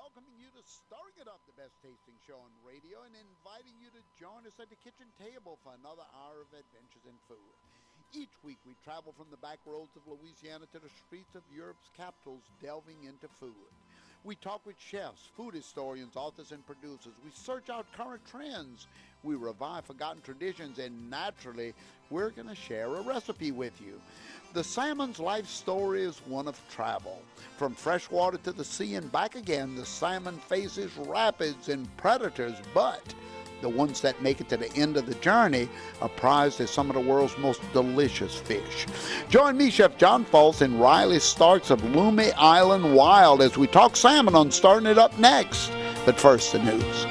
welcoming you to Stirring It Up, the best tasting show on radio, and inviting you to join us at the kitchen table for another hour of adventures in food. Each week we travel from the back roads of Louisiana to the streets of Europe's capitals, delving into food. We talk with chefs, food historians, authors, and producers. We search out current trends. We revive forgotten traditions, and naturally, we're going to share a recipe with you. The salmon's life story is one of travel. From freshwater to the sea and back again, the salmon faces rapids and predators, but the ones that make it to the end of the journey are prized as some of the world's most delicious fish. Join me, Chef John Fultz, and Riley Starks of Loomy Island Wild as we talk salmon on Starting It Up next. But first, the news.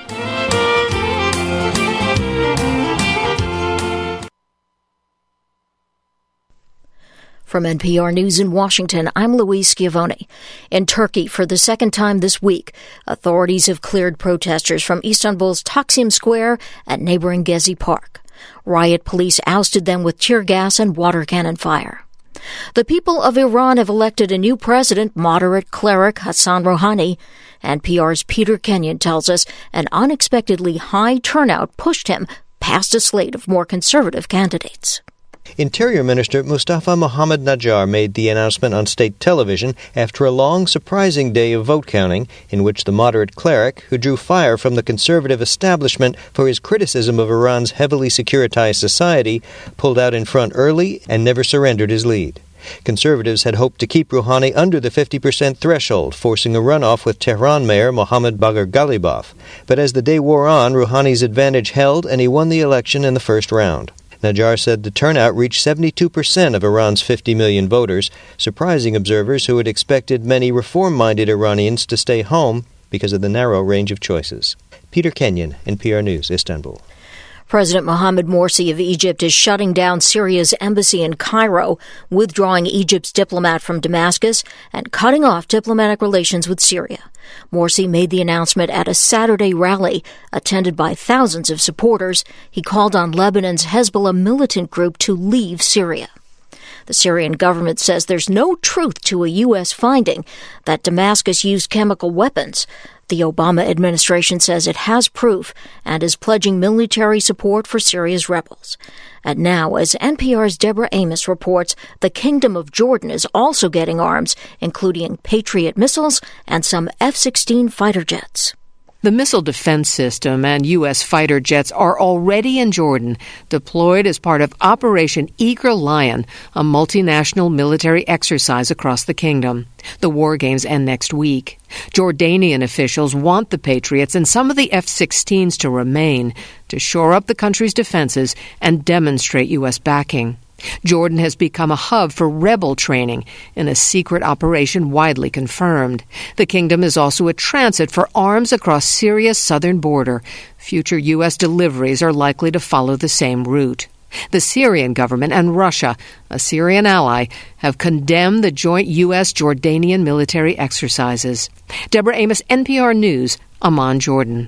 From NPR News in Washington, I'm Louise Schiavone. In Turkey, for the second time this week, authorities have cleared protesters from Istanbul's Taksim Square at neighboring Gezi Park. Riot police ousted them with tear gas and water cannon fire. The people of Iran have elected a new president, moderate cleric Hassan Rouhani. NPR's Peter Kenyon tells us an unexpectedly high turnout pushed him past a slate of more conservative candidates. Interior Minister Mustafa Mohammad Najjar made the announcement on state television after a long, surprising day of vote counting in which the moderate cleric, who drew fire from the conservative establishment for his criticism of Iran's heavily securitized society, pulled out in front early and never surrendered his lead. Conservatives had hoped to keep Rouhani under the 50% threshold, forcing a runoff with Tehran Mayor Mohammad Bagher Ghalibaf. But as the day wore on, Rouhani's advantage held and he won the election in the first round. Najjar said the turnout reached 72% of Iran's 50 million voters, surprising observers who had expected many reform-minded Iranians to stay home because of the narrow range of choices. Peter Kenyon, NPR News, Istanbul. President Mohamed Morsi of Egypt is shutting down Syria's embassy in Cairo, withdrawing Egypt's diplomat from Damascus, and cutting off diplomatic relations with Syria. Morsi made the announcement at a Saturday rally attended by thousands of supporters. He called on Lebanon's Hezbollah militant group to leave Syria. The Syrian government says there's no truth to a U.S. finding that Damascus used chemical weapons. The Obama administration says it has proof and is pledging military support for Syria's rebels. And now, as NPR's Deborah Amos reports, the Kingdom of Jordan is also getting arms, including Patriot missiles and some F-16 fighter jets. The missile defense system and U.S. fighter jets are already in Jordan, deployed as part of Operation Eager Lion, a multinational military exercise across the kingdom. The war games end next week. Jordanian officials want the Patriots and some of the F-16s to remain, to shore up the country's defenses and demonstrate U.S. backing. Jordan has become a hub for rebel training in a secret operation widely confirmed. The kingdom is also a transit for arms across Syria's southern border. Future U.S. deliveries are likely to follow the same route. The Syrian government and Russia, a Syrian ally, have condemned the joint U.S.-Jordanian military exercises. Deborah Amos, NPR News, Amman, Jordan.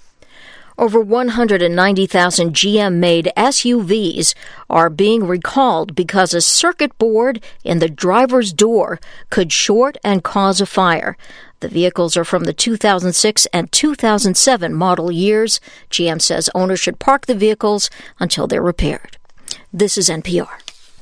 Over 190,000 GM-made SUVs are being recalled because a circuit board in the driver's door could short and cause a fire. The vehicles are from the 2006 and 2007 model years. GM says owners should park the vehicles until they're repaired. This is NPR.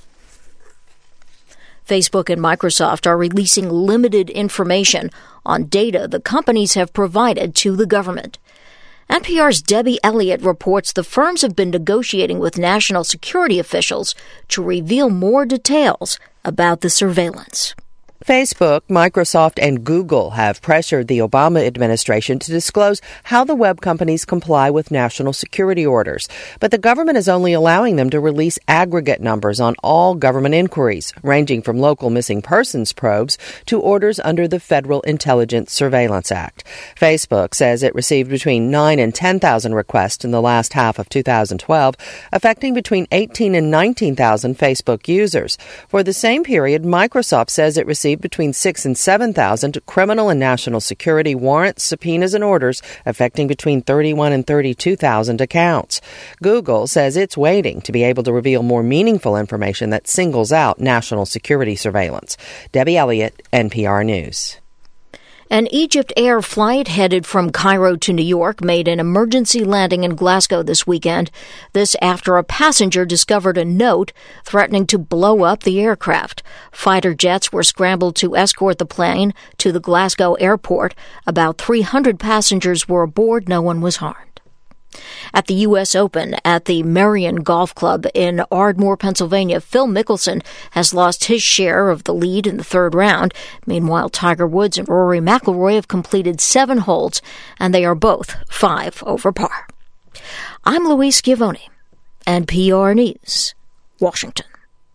Facebook and Microsoft are releasing limited information on data the companies have provided to the government. NPR's Debbie Elliott reports the firms have been negotiating with national security officials to reveal more details about the surveillance. Facebook, Microsoft, and Google have pressured the Obama administration to disclose how the web companies comply with national security orders. But the government is only allowing them to release aggregate numbers on all government inquiries, ranging from local missing persons probes to orders under the Federal Intelligence Surveillance Act. Facebook says it received between 9,000 and 10,000 requests in the last half of 2012, affecting between 18,000 and 19,000 Facebook users. For the same period, Microsoft says it received between 6,000 and 7,000 criminal and national security warrants, subpoenas, and orders affecting between 31,000 and 32,000 accounts. Google says it's waiting to be able to reveal more meaningful information that singles out national security surveillance. Debbie Elliott, NPR News. An Egypt Air flight headed from Cairo to New York made an emergency landing in Glasgow this weekend. This after a passenger discovered a note threatening to blow up the aircraft. Fighter jets were scrambled to escort the plane to the Glasgow airport. About 300 passengers were aboard. No one was harmed. At the U.S. Open at the Merion Golf Club in Ardmore, Pennsylvania, Phil Mickelson has lost his share of the lead in the third round. Meanwhile, Tiger Woods and Rory McIlroy have completed 7 holes, and they are both 5 over par. I'm Louise Schiavone, NPR News, Washington.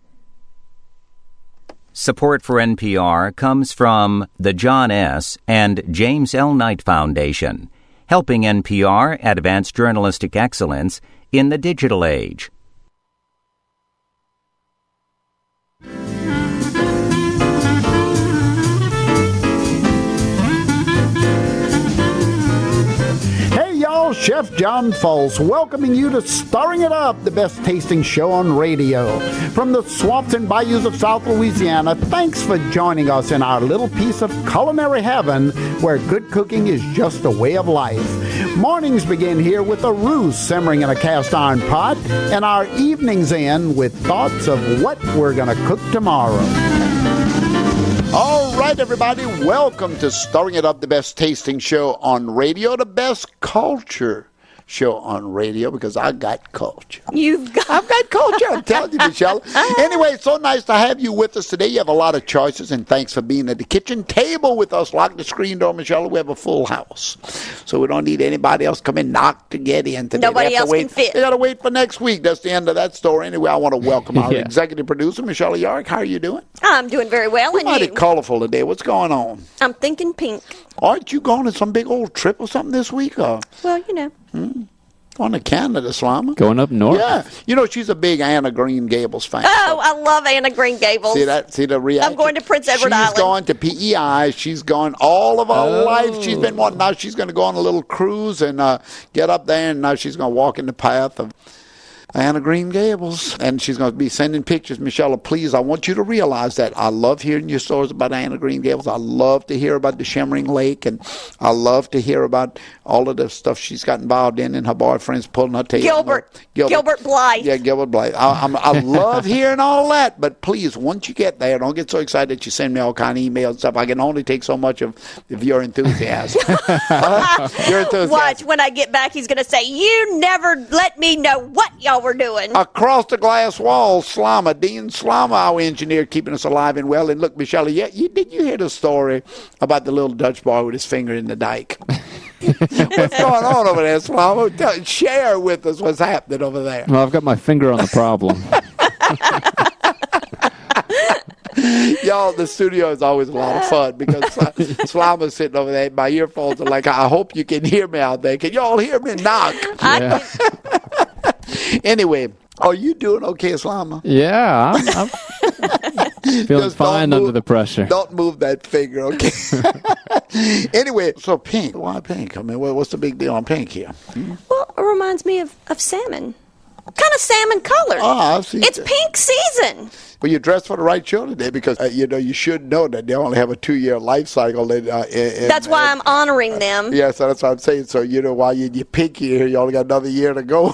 Support for NPR comes from the John S. and James L. Knight Foundation, helping NPR advance journalistic excellence in the digital age. Hey y'all, Chef John Folse welcoming you to Stirring It Up, the best tasting show on radio. From the swamps and bayous of South Louisiana, thanks for joining us in our little piece of culinary heaven where good cooking is just a way of life. Mornings begin here with a roux simmering in a cast iron pot, and our evenings end with thoughts of what we're going to cook tomorrow. All right, everybody, welcome to Stirring It Up, the best tasting show on radio, the best culture show on radio, because I got culture. I've got culture, I'm telling you, Michelle. Anyway, it's so nice to have you with us today. You have a lot of choices, and thanks for being at the kitchen table with us. Lock the screen door, Michelle. We have a full house, so we don't need anybody else come in, knock to get in today. Nobody else can fit. They got to wait for next week. That's the end of that story. Anyway, I want to welcome our executive producer, Michelle Yarrick. How are you doing? I'm doing very well, and mighty you? Colorful today. What's going on? I'm thinking pink. Aren't you going on some big old trip or something this week? Or? Well, you know. Going to Canada, Slama. Going up north? Yeah. You know, she's a big Anna Green Gables fan. Oh, I love Anna Green Gables. See that? See the reaction? I'm going to Prince Edward Island. She's going to PEI. She's gone all of her life. She's been wanting. Now she's going to go on a little cruise and get up there, and now she's going to walk in the path of Anna Green Gables, and she's going to be sending pictures. Michelle, please, I want you to realize that I love hearing your stories about Anna Green Gables. I love to hear about the Shimmering Lake, and I love to hear about all of the stuff she's got involved in, and her boyfriend's pulling her tail. Gilbert Blythe. Yeah, Gilbert Blythe. I love hearing all that, but please, once you get there, don't get so excited that you send me all kind of emails and stuff. I can only take so much of your enthusiasm. Your enthusiasm. Watch, when I get back, he's going to say, you never let me know what y'all were doing. Across the glass wall, Dean Slama, our engineer, keeping us alive and well. And look, Michelle, did you hear the story about the little Dutch boy with his finger in the dike? What's going on over there, Slama? Share with us what's happening over there. Well, I've got my finger on the problem. Y'all, the studio is always a lot of fun because Slama's sitting over there. My earphones are like, I hope you can hear me out there. Can y'all hear me knock? Yeah. Anyway, are you doing okay, Slama? Yeah, I'm feeling fine under the pressure. Don't move that finger, okay? Anyway, so pink. Why pink? I mean, what's the big deal on pink here? Well, it reminds me of salmon. Kind of salmon color. I see. It's pink season. Well, you dressed for the right show today because, you should know that they only have a 2-year life cycle. That's why I'm honoring them. Yeah, so that's what I'm saying. So, while you're pinky here, you only got another year to go.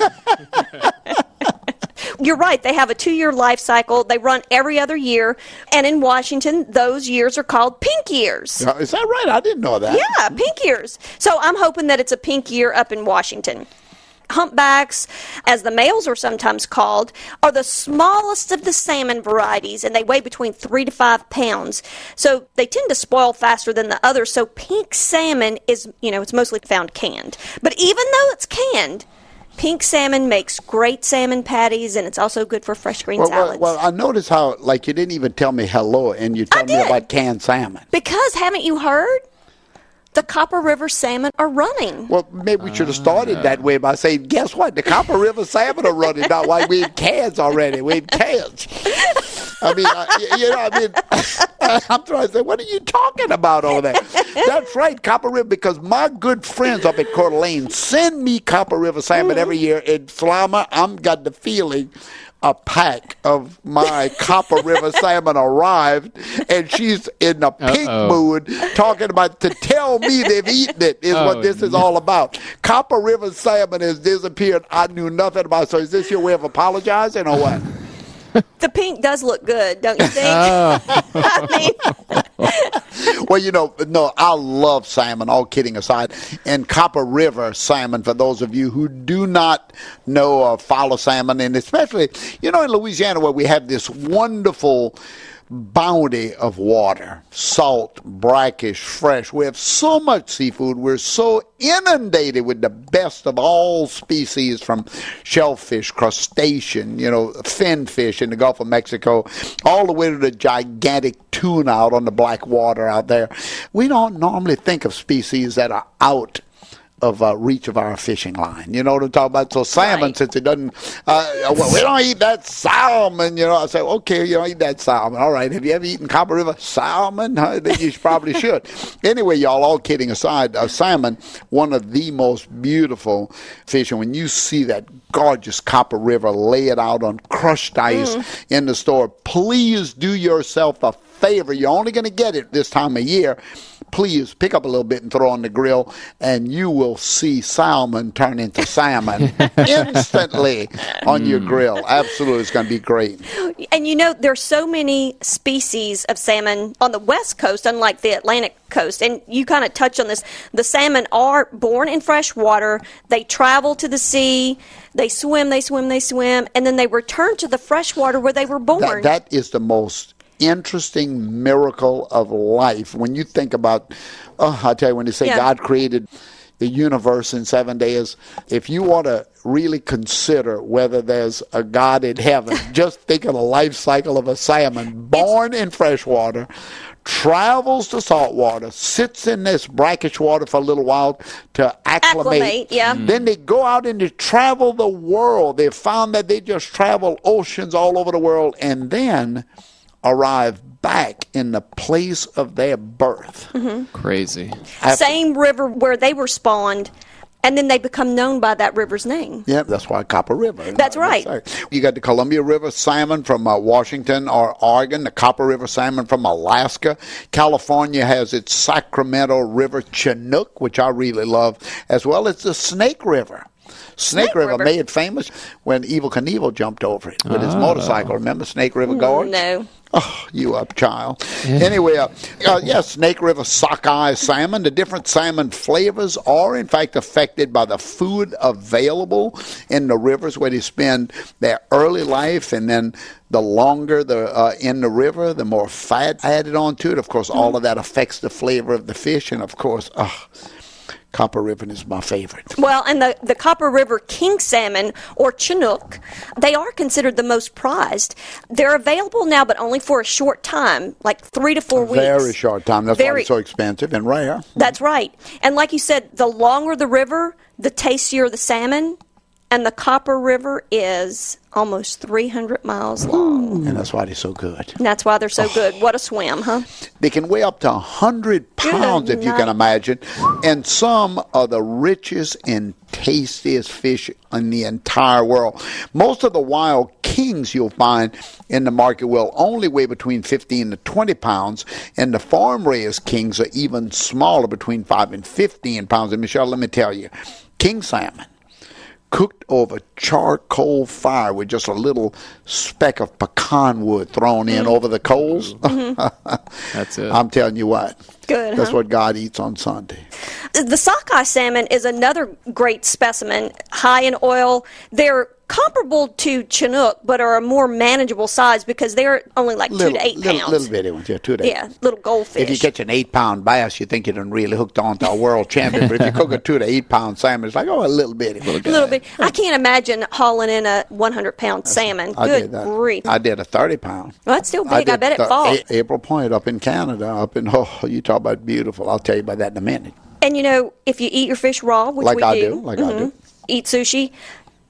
You're right. They have a 2-year life cycle. They run every other year. And in Washington, those years are called pink years. Is that right? I didn't know that. Yeah, pink years. So I'm hoping that it's a pink year up in Washington. Humpbacks, as the males are sometimes called, are the smallest of the salmon varieties, and they weigh between 3 to 5 pounds. So they tend to spoil faster than the others. So pink salmon is, it's mostly found canned. But even though it's canned, pink salmon makes great salmon patties, and it's also good for fresh green salads. Well, I noticed how, you didn't even tell me hello, and you told me about canned salmon. Because, haven't you heard? The Copper River salmon are running. Well, maybe we should have started that way by saying, guess what? The Copper River salmon are running. Not like we had cans already. We had cans. I'm trying to say, what are you talking about over there? That's right, Copper River, because my good friends up at Coeur d'Alene send me Copper River salmon every year. And Salama, I'm got the feeling a pack of my Copper River salmon arrived, and she's in a pink mood talking about to tell me they've eaten it is what this is all about. Copper River salmon has disappeared. I knew nothing about it. So is this your way of apologizing or what? The pink does look good, don't you think? Well, no, I love salmon, all kidding aside. And Copper River salmon, for those of you who do not know or follow salmon, and especially, in Louisiana where we have this wonderful bounty of water, salt, brackish, fresh. We have so much seafood. We're so inundated with the best of all species, from shellfish, crustacean, fin fish in the Gulf of Mexico, all the way to the gigantic tuna out on the black water out there. We don't normally think of species that are out of reach of our fishing line. You know what I'm talking about? So salmon, right. Since it doesn't, we don't eat that salmon. I say, okay, you don't eat that salmon. All right, have you ever eaten Copper River salmon? Then you probably should. Anyway, y'all, all kidding aside, salmon, one of the most beautiful fish. And when you see that gorgeous Copper River, lay it out on crushed ice in the store, please do yourself a favor. You're only going to get it this time of year. Please pick up a little bit and throw on the grill, and you will see salmon turn into salmon instantly on your grill. Absolutely, it's going to be great. And there's so many species of salmon on the West Coast, unlike the Atlantic coast. And you kind of touched on this. The salmon are born in fresh water. They travel to the sea. They swim, and then they return to the fresh water where they were born. That is the most interesting miracle of life. When you think about, I tell you, when they say God created the universe in 7 days, if you want to really consider whether there's a God in heaven, just think of the life cycle of a salmon born in fresh water, travels to salt water, sits in this brackish water for a little while to acclimate. Then they go out and they travel the world. They found that they just travel oceans all over the world, and then arrive back in the place of their birth. Crazy. Same river where they were spawned, and then they become known by that river's name. Yeah, that's why Copper River. That's right. You got the Columbia River salmon from Washington or Oregon, the Copper River salmon from Alaska. California has its Sacramento River Chinook, which I really love, as well as the Snake River. Snake River made it famous when Evel Knievel jumped over it with his motorcycle. Remember Snake River Gorge? No. Oh, you up, child. Anyway, Snake River sockeye salmon. The different salmon flavors are, in fact, affected by the food available in the rivers where they spend their early life, and then the longer they're in the river, the more fat added onto it. Of course, all of that affects the flavor of the fish, and of course, Copper River is my favorite. Well, and the Copper River king salmon, or Chinook, they are considered the most prized. They're available now, but only for a short time, like 3 to 4 weeks. Very short time. That's why it's so expensive and rare. That's right. And like you said, the longer the river, the tastier the salmon. And the Copper River is almost 300 miles long. And that's why they're so good. And that's why they're so good. What a swim, huh? They can weigh up to 100 pounds, if you can imagine. And some are the richest and tastiest fish in the entire world. Most of the wild kings you'll find in the market will only weigh between 15 to 20 pounds. And the farm-raised kings are even smaller, between 5 and 15 pounds. And Michelle, let me tell you, king salmon, cooked over charcoal fire with just a little speck of pecan wood thrown in over the coals. That's it. I'm telling you what. Good. That's what God eats on Sunday. The sockeye salmon is another great specimen, high in oil. They're comparable to Chinook, but are a more manageable size because they're only like 2 to 8 pounds. Little bitty ones, 2 to 8. Yeah, little goldfish. If you catch an 8-pound bass, you think you're really hooked on to a world champion. But if you cook a 2 to 8 pound salmon, it's like, a little bitty. Little bit. I can't imagine hauling in a 100-pound salmon. Good grief. I did a 30-pound. Well, that's still big. I bet it falls. April Point up in Canada, you talk about beautiful. I'll tell you about that in a minute. And if you eat your fish raw, which we do. I do. Eat sushi,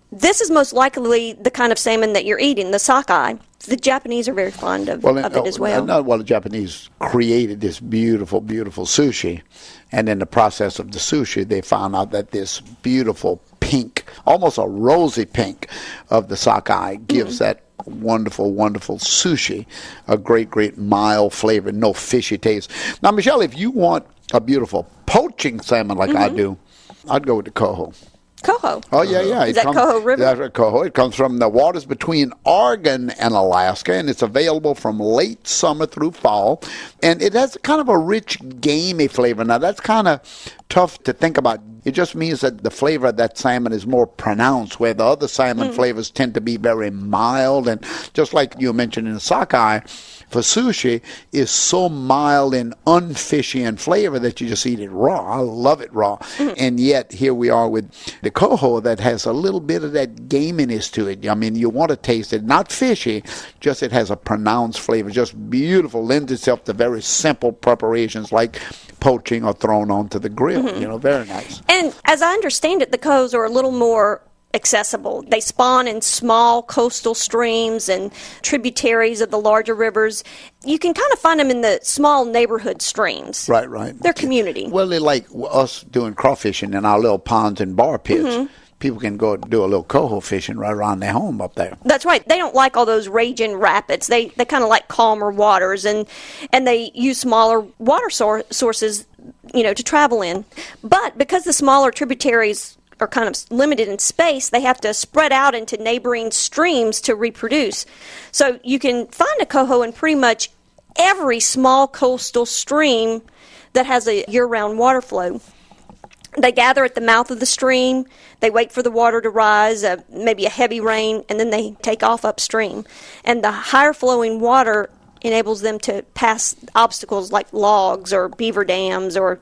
this is most likely the kind of salmon that you're eating, the sockeye. The Japanese are very fond of it as well. The Japanese created this beautiful, beautiful sushi, and in the process of the sushi, they found out that this beautiful pink, almost a rosy pink of the sockeye gives that wonderful, wonderful sushi a great, great mild flavor, no fishy taste. Now, Michelle, if you want a beautiful poaching salmon like I do, I'd go with the coho. Coho. Oh, yeah. Is that Coho River? That's Coho. It comes from the waters between Oregon and Alaska, and it's available from late summer through fall. And it has kind of a rich, gamey flavor. Now, that's kind of tough to think about. It just means that the flavor of that salmon is more pronounced, where the other salmon flavors tend to be very mild. And just like you mentioned in the sockeye, for sushi is so mild and unfishy in flavor that you just eat it raw. I love it raw. And yet here we are with the coho that has a little bit of that gaminess to it. I mean, you want to taste it. Not fishy, just it has a pronounced flavor. Just beautiful. Lends itself to very simple preparations like poaching or thrown onto the grill. You know, very nice. And as I understand it, the cohos are a little more accessible. They spawn in small coastal streams and tributaries of the larger rivers. You can kind of find them in the small neighborhood streams. Right. They're community. Well, they're like us doing crawfishing in our little ponds and bar pits. People can go do a little coho fishing right around their home up there. That's right. They don't like all those raging rapids. They kind of like calmer waters, and they use smaller water sources, to travel in. But because the smaller tributaries are kind of limited in space, they have to spread out into neighboring streams to reproduce. So you can find a coho in pretty much every small coastal stream that has a year-round water flow. They gather at the mouth of the stream, they wait for the water to rise, maybe a heavy rain, and then they take off upstream. And the higher flowing water enables them to pass obstacles like logs or beaver dams or,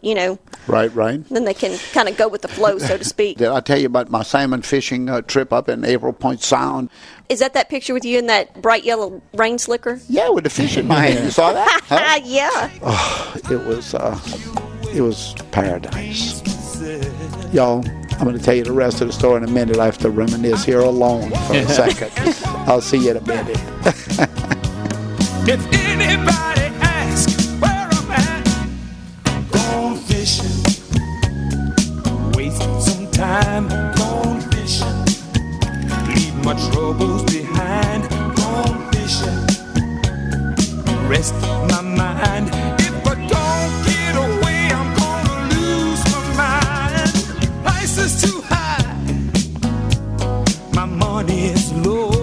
Right. Then they can kind of go with the flow, so to speak. Did I tell you about my salmon fishing trip up in April Point Sound? Is that picture with you in that bright yellow rain slicker? Yeah, with the fish in my hand. You saw that? Huh? Yeah. Oh, it was paradise. Y'all, I'm going to tell you the rest of the story in a minute. I have to reminisce here alone for a second. I'll see you in a minute. If anybody asks where I'm at, gone fishing, wasting some time, gone fishing, leave my troubles behind, gone fishing, rest my mind. If I don't get away, I'm gonna lose my mind. Price is too high, my money is low.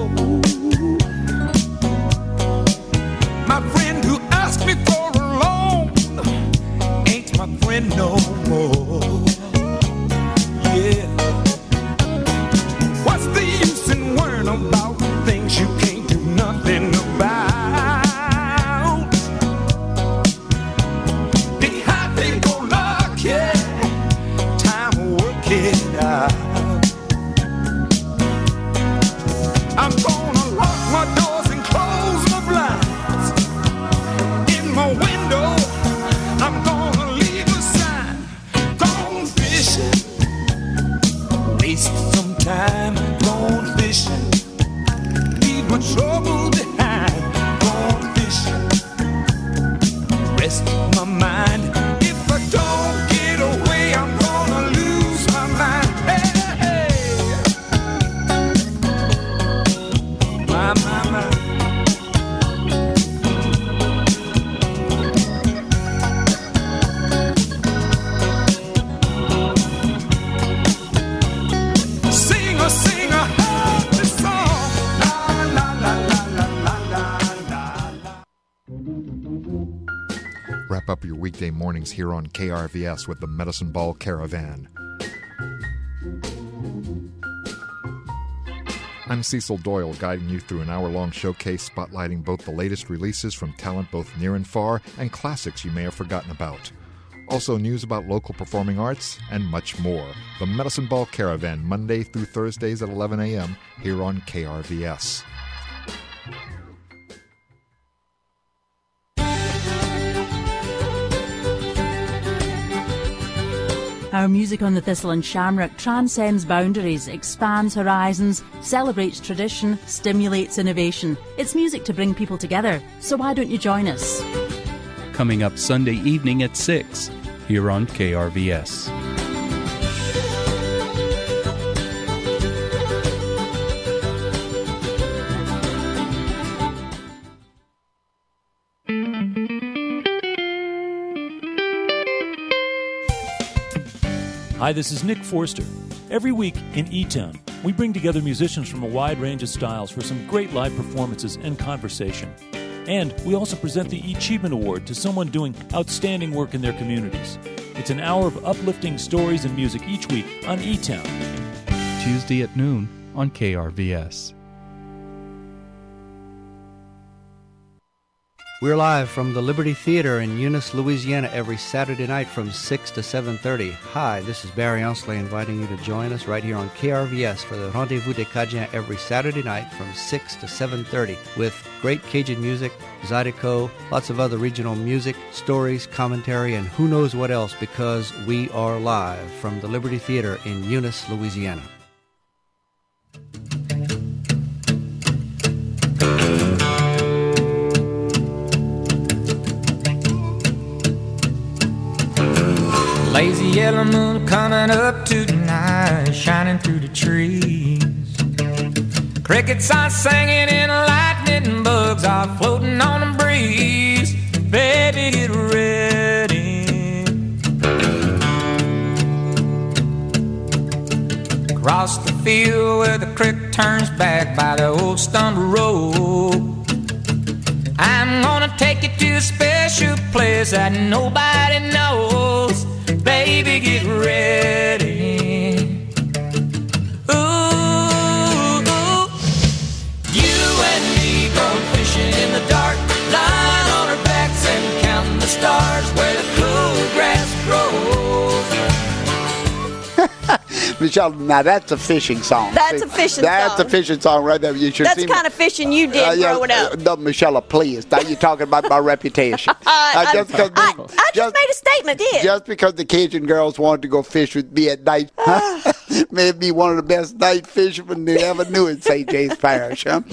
My friend who asked me for a loan ain't my friend no more. Yeah. What's the use in worrying about things you can't do nothing about? Be happy, go lucky, time to work it out. I'm gonna lock my doors and close my blinds. My window, I'm gonna leave a sign. Gone fishing, waste some time. Gone fishing, leave my trouble behind. Gone fishing, rest my mind. If I don't get away, I'm gonna lose my mind. Hey, hey. My. Wrap up your weekday mornings here on KRVS with the Medicine Ball Caravan. I'm Cecil Doyle, guiding you through an hour-long showcase spotlighting both the latest releases from talent both near and far and classics you may have forgotten about. Also news about local performing arts and much more. The Medicine Ball Caravan, Monday through Thursdays at 11 a.m. here on KRVS. Our music on the Thistle and Shamrock transcends boundaries, expands horizons, celebrates tradition, stimulates innovation. It's music to bring people together, so why don't you join us? Coming up Sunday evening at 6 here on KRVS. Hi, this is Nick Forster. Every week in E-Town, we bring together musicians from a wide range of styles for some great live performances and conversation. And we also present the E-Achievement Award to someone doing outstanding work in their communities. It's an hour of uplifting stories and music each week on E-Town. Tuesday at noon on KRVS. We're live from the Liberty Theater in Eunice, Louisiana every Saturday night from 6 to 7:30. Hi, this is Barry Onsley inviting you to join us right here on KRVS for the Rendezvous des Cajuns every Saturday night from 6 to 7:30 with great Cajun music, Zydeco, lots of other regional music, stories, commentary, and who knows what else because we are live from the Liberty Theater in Eunice, Louisiana. Lazy yellow moon coming up tonight, shining through the trees. Crickets are singing and lightning bugs are floating on the breeze. Baby, get ready. Across the field where the creek turns back by the old stump road, I'm gonna take you to a special place that nobody knows. Baby, get ready. Ooh, ooh. You and me going fishing in the dark, lying on our backs and counting the stars where the cool grass grows. Michelle, now that's a fishing song. That's a fishing That's song. a fishing song right there. You should That's see the kind of fishing you did growing up. No, Michelle, please. Now you're talking about my reputation. I just made a statement, did. Just because the Cajun girls wanted to go fish with me at night, made me one of the best night fishermen they ever knew in St. James Parish. Huh?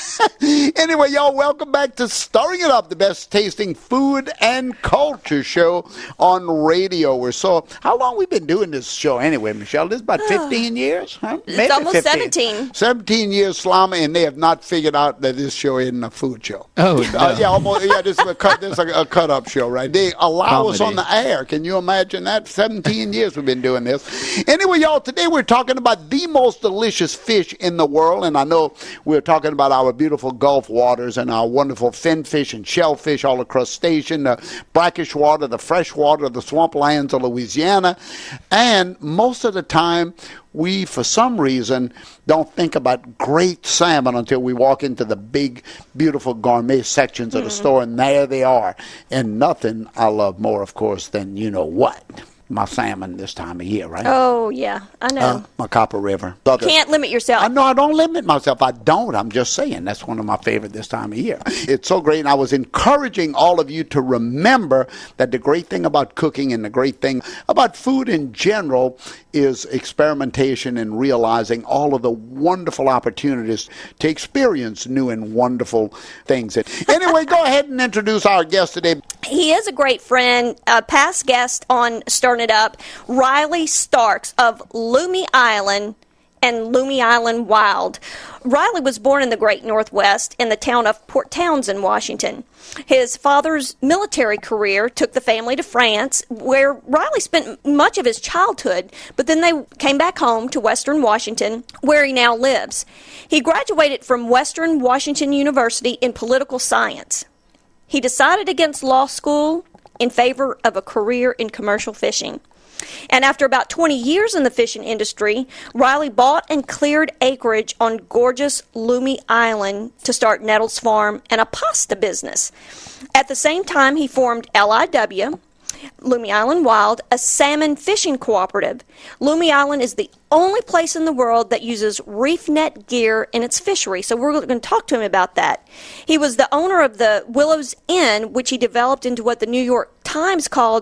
Anyway, y'all, welcome back to Stirring It Up, the best tasting food and culture show on radio. How long we been doing this show anyway, Michelle? This is about 15 years, huh? Maybe It's almost 15. 17. 17 years, Slama, and they have not figured out that this show isn't a food show. Oh, no. Yeah, almost. Yeah, this is a cut-up show, right? They allow us on the air. Can you imagine that? 17 years we've been doing this. Anyway, y'all, today we're talking about the most delicious fish in the world, and I know we're talking about our beautiful Gulf waters and our wonderful finfish and shellfish, all the crustacean, the brackish water, the fresh water, the swamplands of Louisiana, and most of the time, we, for some reason, don't think about great salmon until we walk into the big, beautiful gourmet sections of the store, and there they are. And nothing I love more, of course, than you know what. My salmon this time of year, right? Oh, yeah, I know. My Copper River. Can't limit yourself. No, I don't limit myself. I don't. I'm just saying that's one of my favorite this time of year. It's so great, and I was encouraging all of you to remember that the great thing about cooking and the great thing about food in general is experimentation and realizing all of the wonderful opportunities to experience new and wonderful things. Anyway, go ahead and introduce our guest today. He is a great friend, a past guest on Stirring It Up, Riley Starks of Lummi Island and Lummi Island Wild. Riley was born in the Great Northwest in the town of Port Townsend, Washington. His father's military career took the family to France, where Riley spent much of his childhood, but then they came back home to Western Washington, where he now lives. He graduated from Western Washington University in political science. He decided against law school in favor of a career in commercial fishing. And after about 20 years in the fishing industry, Riley bought and cleared acreage on gorgeous Lummi Island to start Nettles Farm and a pasta business. At the same time, he formed LIW, Lummi Island Wild, a salmon fishing cooperative. Lummi Island is the only place in the world that uses reef net gear in its fishery, so we're going to talk to him about that. He was the owner of the Willow's Inn, which he developed into what the New York Times called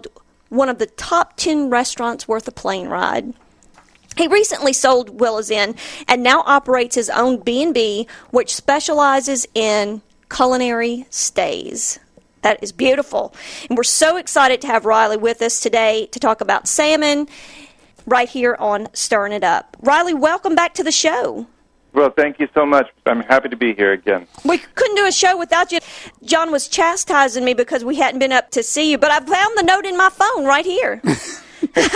one of the top 10 restaurants worth a plane ride. He recently sold Willow's Inn and now operates his own B&B, which specializes in culinary stays. That is beautiful. And we're so excited to have Riley with us today to talk about salmon right here on Stirring It Up. Riley, welcome back to the show. Well, thank you so much. I'm happy to be here again. We couldn't do a show without you. John was chastising me because we hadn't been up to see you, but I found the note in my phone right here. I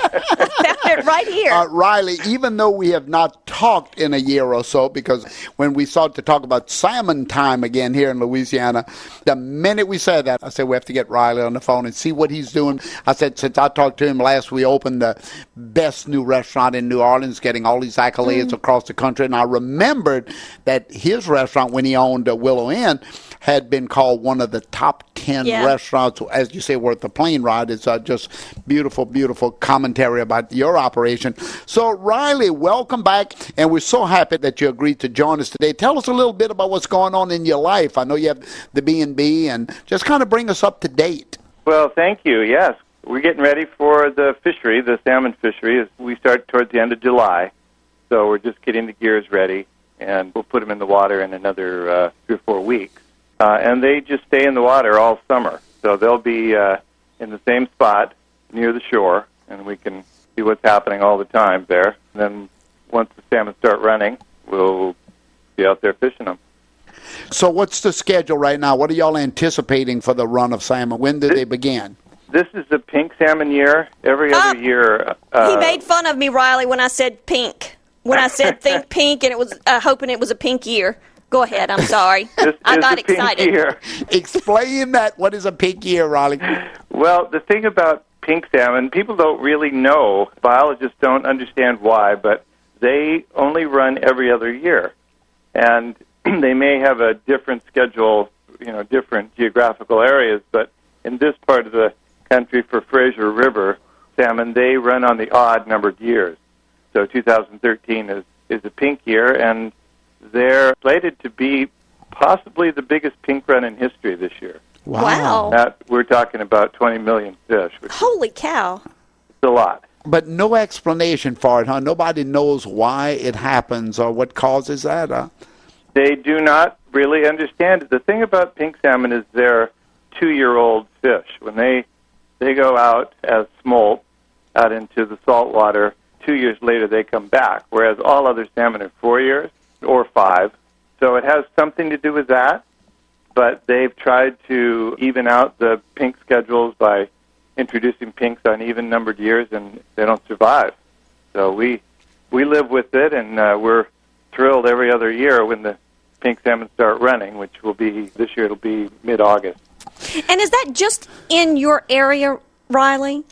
found it right here. Riley, even though we have not talked in a year or so, because when we started to talk about salmon time again here in Louisiana, the minute we said that, I said, we have to get Riley on the phone and see what he's doing. I said, since I talked to him last, we opened the best new restaurant in New Orleans, getting all these accolades across the country. And I remembered that his restaurant, when he owned Willow Inn, had been called one of the top 10 restaurants, as you say, worth the plane ride. It's just beautiful, beautiful commentary about your operation. So, Riley, welcome back, and we're so happy that you agreed to join us today. Tell us a little bit about what's going on in your life. I know you have the B&B, and just kind of bring us up to date. Well, thank you. Yes, we're getting ready for the fishery, the salmon fishery. We start towards the end of July, so we're just getting the gears ready, and we'll put them in the water in another 3 or 4 weeks. And they just stay in the water all summer. So they'll be in the same spot near the shore, and we can see what's happening all the time there. And then once the salmon start running, we'll be out there fishing them. So what's the schedule right now? What are y'all anticipating for the run of salmon? When do they begin? This is the pink salmon year. Every other year... he made fun of me, Riley, when I said pink. When I said think pink, and it was hoping it was a pink year. Go ahead, I'm sorry. I got excited. Year. Explain that. What is a pink year, Riley? Well, the thing about pink salmon, people don't really know. Biologists don't understand why, but they only run every other year. And they may have a different schedule, different geographical areas, but in this part of the country for Fraser River salmon, they run on the odd-numbered years. So 2013 is a pink year, and they're slated to be possibly the biggest pink run in history this year. Wow. We're talking about 20 million fish. Holy cow. It's a lot. But no explanation for it, huh? Nobody knows why it happens or what causes that, huh? They do not really understand it. The thing about pink salmon is they're 2-year-old fish. When they go out as smolt out into the salt water, 2 years later they come back, whereas all other salmon are 4 years. Or 5. So it has something to do with that, but they've tried to even out the pink schedules by introducing pinks on even-numbered years, and they don't survive. So we live with it, and we're thrilled every other year when the pink salmon start running, which will be, this year it'll be mid-August. And is that just in your area, Riley?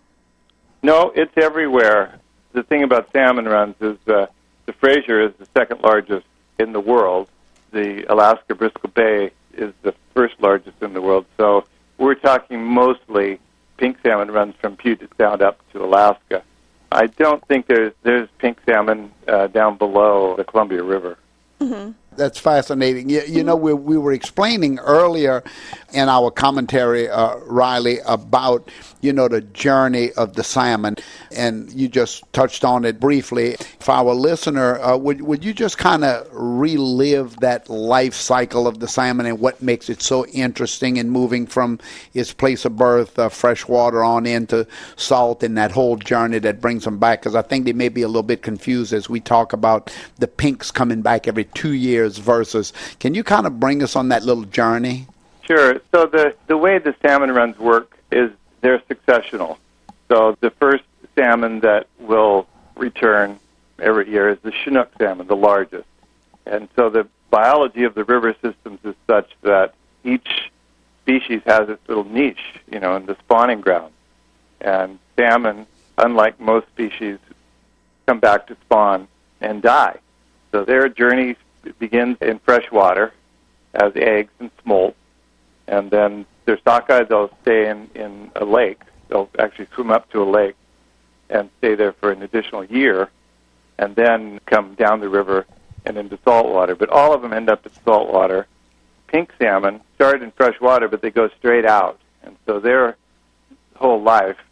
No, it's everywhere. The thing about salmon runs is the Fraser is the second largest in the world. The Alaska Bristol Bay is the first largest in the world. So we're talking mostly pink salmon runs from Puget Sound up to Alaska. I don't think there's pink salmon down below the Columbia River. Mm-hmm. That's fascinating. You know, we were explaining earlier in our commentary, Riley, about, the journey of the salmon, and you just touched on it briefly. For our listener, would you just kind of relive that life cycle of the salmon and what makes it so interesting in moving from its place of birth, fresh water, on into salt, and that whole journey that brings them back? Because I think they may be a little bit confused as we talk about the pinks coming back every 2 years versus. Can you kind of bring us on that little journey? Sure. So the way the salmon runs work is they're successional. So the first salmon that will return every year is the Chinook salmon, the largest. And so the biology of the river systems is such that each species has its little niche, in the spawning ground. And salmon, unlike most species, come back to spawn and die. So their journey begins in fresh water as eggs and smolt, and then their sockeye, they'll stay in a lake. They'll actually swim up to a lake and stay there for an additional year, and then come down the river and into salt water. But all of them end up in salt water. Pink salmon start in fresh water, but they go straight out, and so their whole life,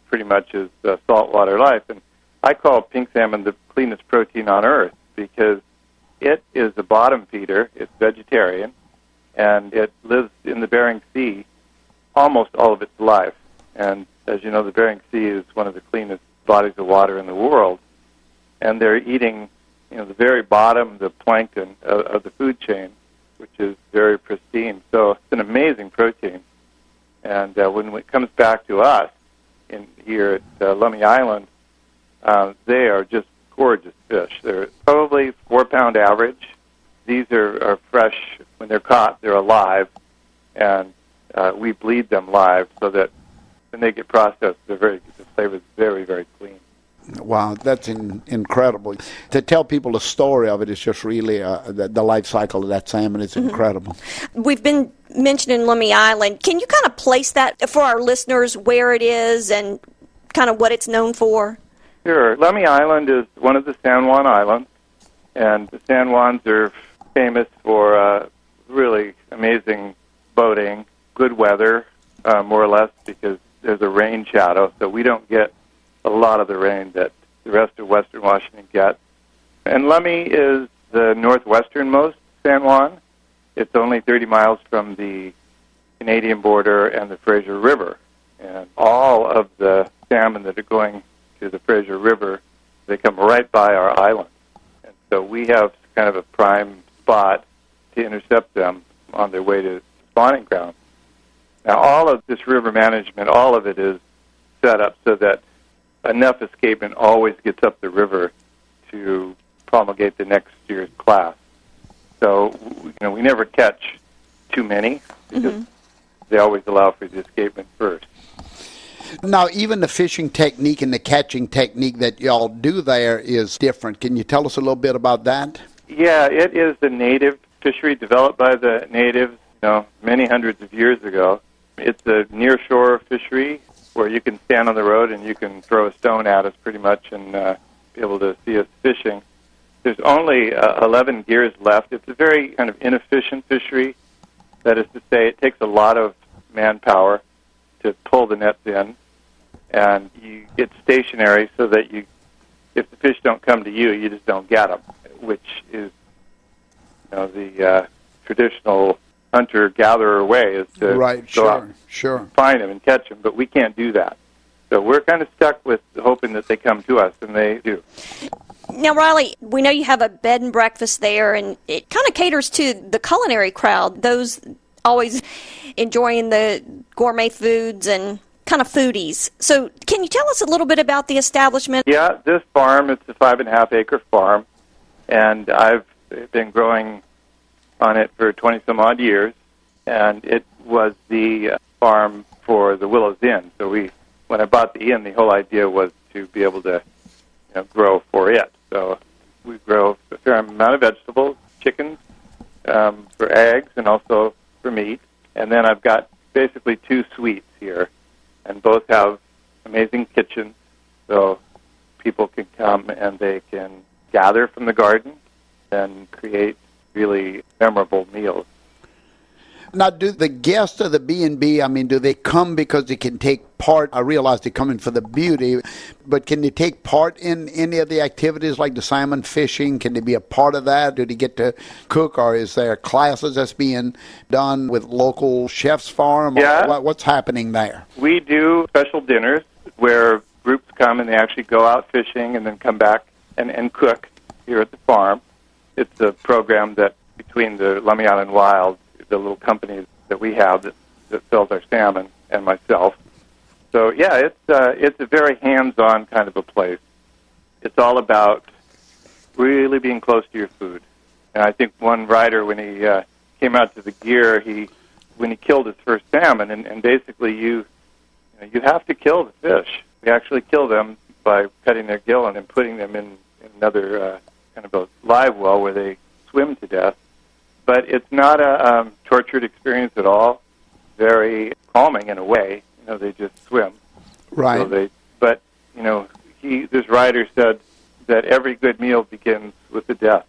pretty much is saltwater life. And I call pink salmon the cleanest protein on Earth because it is a bottom feeder. It's vegetarian, and it lives in the Bering Sea almost all of its life. And as you know, the Bering Sea is one of the cleanest bodies of water in the world. And they're eating, the very bottom, the plankton of the food chain, which is very pristine. So it's an amazing protein. And when it comes back to us here at Lummi Island, they are just gorgeous fish. They're probably 4-pound average. These are fresh. When they're caught, they're alive, and we bleed them live so that when they get processed, the flavor is very, very clean. Wow, that's incredible. To tell people the story of it is just really the life cycle of that salmon is incredible. We've been mentioning Lummi Island. Can you kind of place that for our listeners, where it is and kind of what it's known for? Sure. Lummi Island is one of the San Juan Islands, and the San Juans are famous for really amazing boating, good weather, more or less, because there's a rain shadow, so we don't get a lot of the rain that the rest of western Washington gets. And Lummi is the northwesternmost San Juan. It's only 30 miles from the Canadian border and the Fraser River. And all of the salmon that are going to the Fraser River, they come right by our island. And so we have kind of a prime spot to intercept them on their way to spawning ground. Now, all of this river management, all of it is set up so that enough escapement always gets up the river to promulgate the next year's class. So, we never catch too many because they always allow for the escapement first. Now, even the fishing technique and the catching technique that y'all do there is different. Can you tell us a little bit about that? Yeah, it is a native fishery developed by the natives, many hundreds of years ago. It's a near-shore fishery where you can stand on the road and you can throw a stone at us pretty much and be able to see us fishing. There's only 11 gears left. It's a very kind of inefficient fishery. That is to say, it takes a lot of manpower to pull the nets in, and you get stationary so that if the fish don't come to you, you just don't get them, which is the traditional hunter-gatherer way is to go out and find them and catch them, but we can't do that. So we're kind of stuck with hoping that they come to us, and they do. Now, Riley, we know you have a bed and breakfast there, and it kind of caters to the culinary crowd, those always enjoying the gourmet foods and kind of foodies. So can you tell us a little bit about the establishment? Yeah, this farm, it's a 5.5-acre farm, and I've been growing on it for 20-some-odd years, and it was the farm for the Willows Inn. So when I bought the inn, the whole idea was to be able to grow for it. So we grow a fair amount of vegetables, chickens, for eggs, and also for meat. And then I've got basically 2 suites here, and both have amazing kitchens, so people can come and they can gather from the garden and create really memorable meals. Now, do the guests of the B&B, do they come because they can take part? I realize they're coming for the beauty, but can they take part in any of the activities like the salmon fishing? Can they be a part of that? Do they get to cook, or is there classes that's being done with local chefs' farm? Yeah. What's happening there? We do special dinners where groups come and they actually go out fishing and then come back and cook here at the farm. It's a program that between the Lummi Island Wild, the little companies that we have that sells our salmon, and myself. So yeah, it's a very hands-on kind of a place. It's all about really being close to your food. And I think one writer, when he came out to the gear, when he killed his first salmon, and basically you have to kill the fish. We actually kill them by cutting their gill and then putting them in another kind of a live well where they swim to death. But it's not a tortured experience at all. Very calming in a way. They just swim. Right. So this writer said that every good meal begins with the death.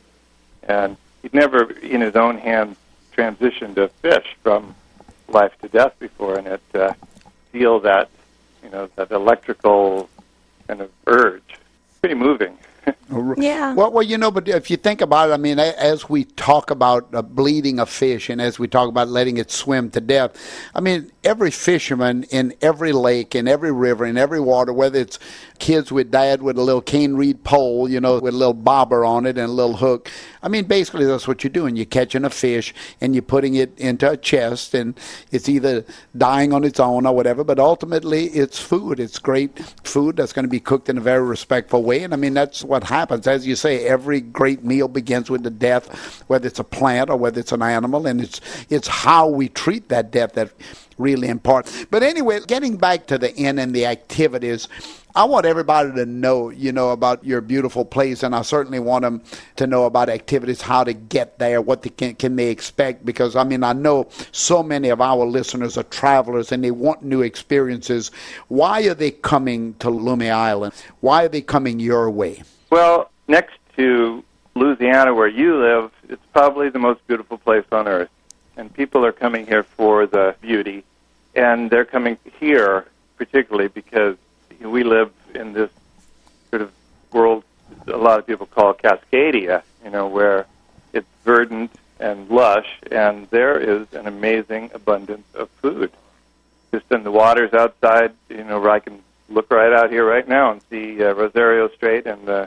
And he'd never, in his own hands, transitioned a fish from life to death before, and feel that that electrical kind of urge. Pretty moving. Yeah. Well, but if you think about it, I mean, as we talk about bleeding a fish and as we talk about letting it swim to death, I mean, every fisherman in every lake, in every river, in every water, whether it's kids with dad with a little cane reed pole, with a little bobber on it and a little hook. I mean, basically that's what you're doing. You're catching a fish and you're putting it into a chest, and it's either dying on its own or whatever, but ultimately it's food. It's great food that's going to be cooked in a very respectful way, and I mean, that's what happens. As you say, every great meal begins with the death, whether it's a plant or whether it's an animal, and it's how we treat that death that really important. But anyway, getting back to the inn and the activities, I want everybody to know, about your beautiful place, and I certainly want them to know about activities, how to get there, what they can they expect, because, I mean, I know so many of our listeners are travelers and they want new experiences. Why are they coming to Lummi Island? Why are they coming your way? Well, next to Louisiana, where you live, it's probably the most beautiful place on earth. And people are coming here for the beauty. And they're coming here particularly because we live in this sort of world a lot of people call Cascadia, where it's verdant and lush, and there is an amazing abundance of food. Just in the waters outside, where I can look right out here right now and see Rosario Strait and the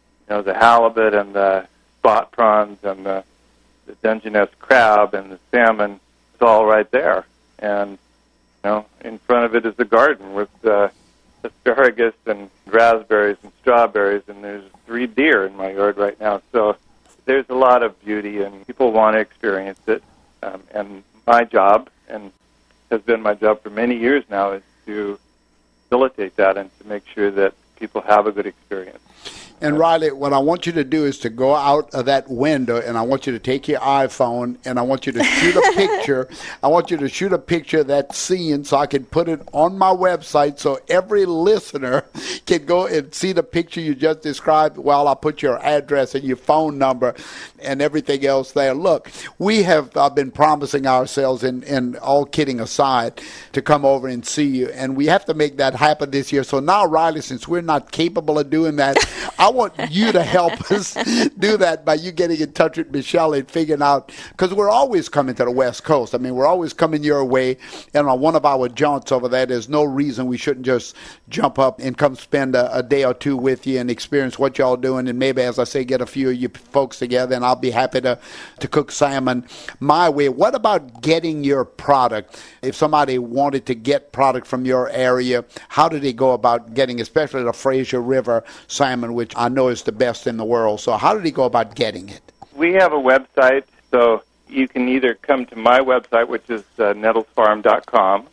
halibut and the spot prawns and the Dungeness crab and the salmon. It's all right there. And, in front of it is the garden with asparagus and raspberries and strawberries, and there's 3 deer in my yard right now. So there's a lot of beauty, and people want to experience it. And my job, and has been my job for many years now, is to facilitate that and to make sure that people have a good experience. And Riley, what I want you to do is to go out of that window, and I want you to take your iPhone, and I want you to shoot a picture. I want you to shoot a picture of that scene so I can put it on my website so every listener can go and see the picture you just described while I put your address and your phone number and everything else there. Look, we have been promising ourselves, and all kidding aside, to come over and see you, and we have to make that happen this year. So now, Riley, since we're not capable of doing that, I want you to help us do that by you getting in touch with Michelle and figuring out, because we're always coming to the West Coast. I mean, we're always coming your way, and on one of our jaunts over there, there's no reason we shouldn't just jump up and come spend a day or two with you and experience what y'all doing, and maybe, as I say, get a few of you folks together, and I'll be happy to cook salmon my way. What about getting your product? If somebody wanted to get product from your area, how do they go about getting, especially the Fraser River salmon, which I know is the best in the world? So how do they go about getting it? We have a website, so you can either come to my website, which is nettlesfarm.com.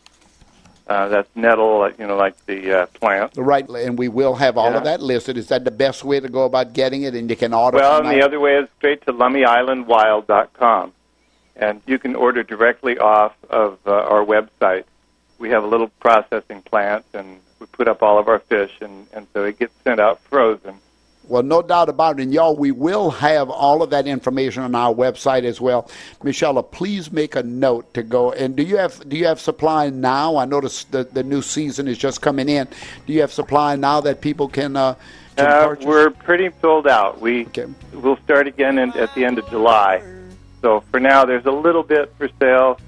That's nettle, like the plant. Right, and we will have all of that listed. Is that the best way to go about getting it, and you can order? Well, and the other way is straight to LummiIslandWild.com, and you can order directly off of our website. We have a little processing plant, and we put up all of our fish, and so it gets sent out frozen. Well, no doubt about it. And, y'all, we will have all of that information on our website as well. Michelle, please make a note to go. And do you have supply now? I notice the new season is just coming in. Do you have supply now that people can purchase? We're pretty sold out. We'll start again at the end of July. So for now, there's a little bit for sale,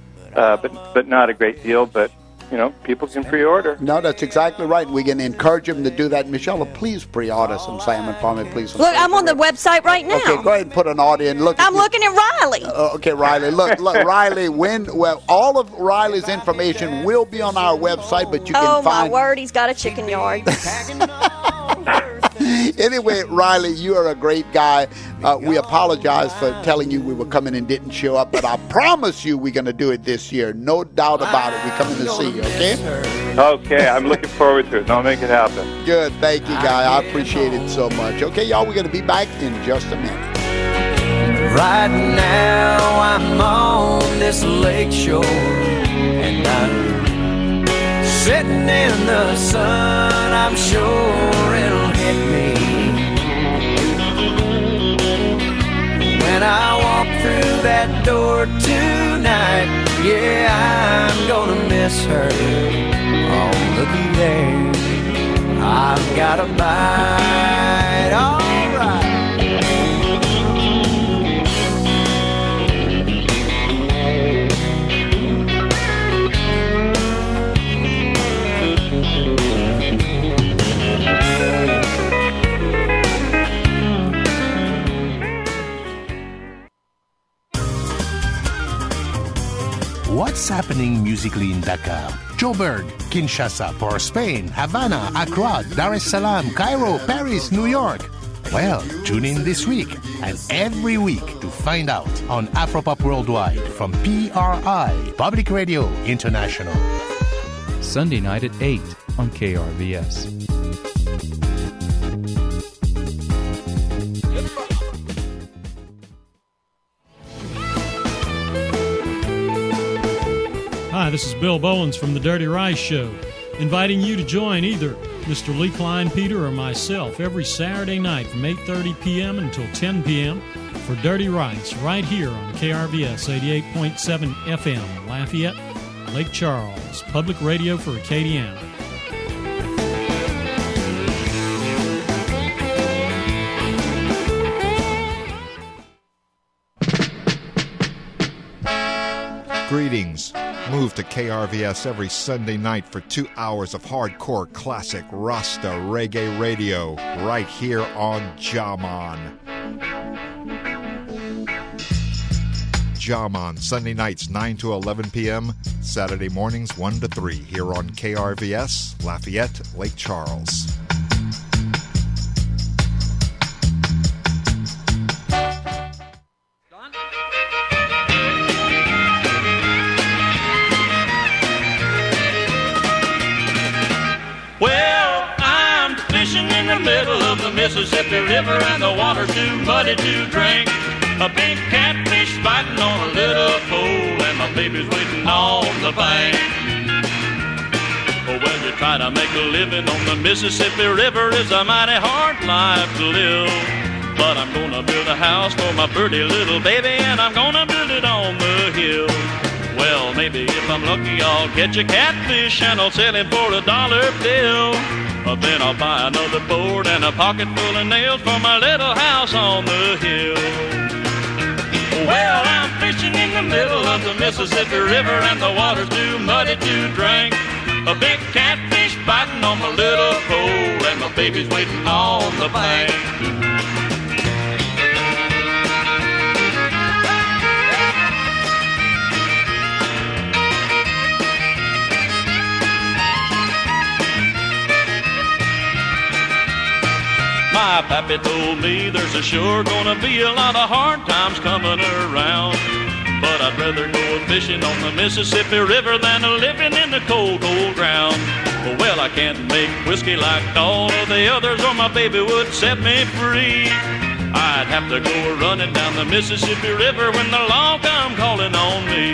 but not a great deal. But people can pre-order. No, that's exactly right. We can encourage them to do that. Michelle, please pre-order some salmon for me, please. Look, I'm on the website right now. Okay, go ahead and put an order in. Look, I'm looking at Riley. Okay, Riley. Look, Riley, all of Riley's information will be on our website, but you can find... Oh, my word, he's got a chicken yard. Anyway, Riley, you are a great guy. We apologize for telling you we were coming and didn't show up, but I promise you we're going to do it this year. No doubt about it. We're coming to see you, okay? Okay, I'm looking forward to it. I'll make it happen. Good. Thank you, guy. I appreciate it so much. Okay, y'all, we're going to be back in just a minute. Right now I'm on this lake shore, and I'm sitting in the sun. I'm sure it'll hit me when I walk through that door tonight. Yeah, I'm gonna miss her. Oh, look at day. I've got a bite, alright. What's happening musically in Dakar, Joburg, Kinshasa, Port Spain, Havana, Accra, Dar es Salaam, Cairo, Paris, New York? Well, tune in this week and every week to find out on Afropop Worldwide from PRI, Public Radio International. Sunday night at 8 on KRVS. Hi, this is Bill Bowens from The Dirty Rice Show, inviting you to join either Mr. Lee Klein Peter or myself every Saturday night from 8:30 p.m. until 10 p.m. for Dirty Rice right here on KRVS 88.7 FM, Lafayette, Lake Charles, public radio for Acadiana. Greetings. Move to KRVS every Sunday night for 2 hours of hardcore classic Rasta reggae radio right here on Jaman. Jaman, Sunday nights 9 to 11 p.m., Saturday mornings 1 to 3 here on KRVS, Lafayette, Lake Charles. Mississippi River and the water's too muddy to drink. A big catfish fighting on a little pole, and my baby's waiting on the bank. Oh, well, you try to make a living on the Mississippi River is a mighty hard life to live. But I'm gonna build a house for my pretty little baby, and I'm gonna build it on the hill. Well, maybe if I'm lucky I'll catch a catfish and I'll sell him for $1 bill. Then I'll buy another board and a pocket full of nails for my little house on the hill. Well, I'm fishing in the middle of the Mississippi River and the water's too muddy to drink. A big catfish biting on my little pole, and my baby's waiting on the bank. My pappy told me there's a sure gonna be a lot of hard times coming around. But I'd rather go fishing on the Mississippi River than living in the cold, cold ground. Well, I can't make whiskey like all of the others, or my baby would set me free. I'd have to go running down the Mississippi River when the law come calling on me.